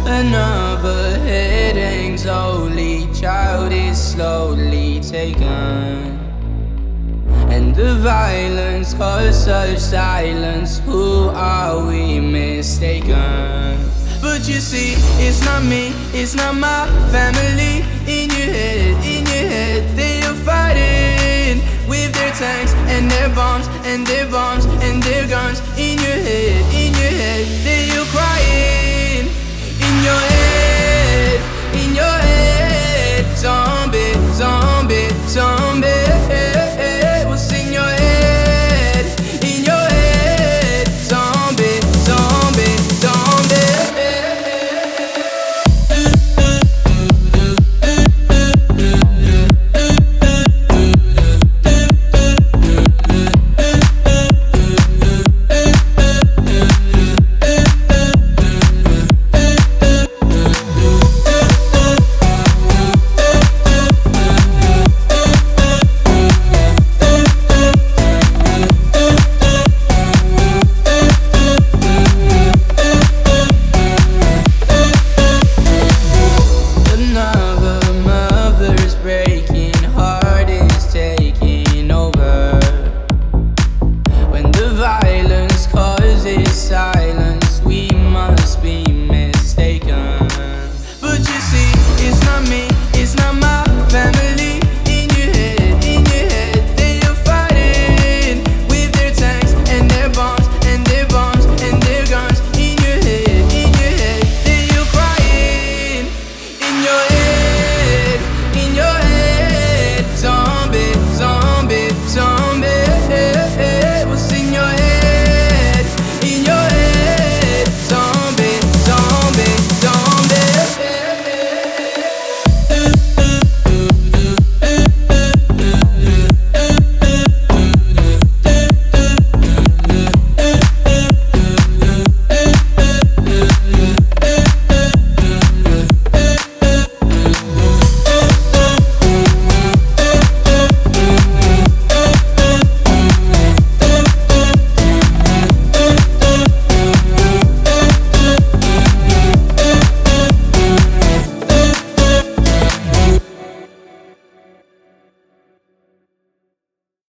Another head hangs slowly, child is slowly taken, and the violence caused such silence. Who are we mistaken? But you see, it's not me, it's not my family. In your head, they are fighting with their tanks and their bombs and their bombs and their guns. In your head, they are crying. In your head, zombie, zombie, zombie. What's in your head? In your head, zombie, zombie, zombie. Breaking heart is taking over. When the violence causes silence, we must be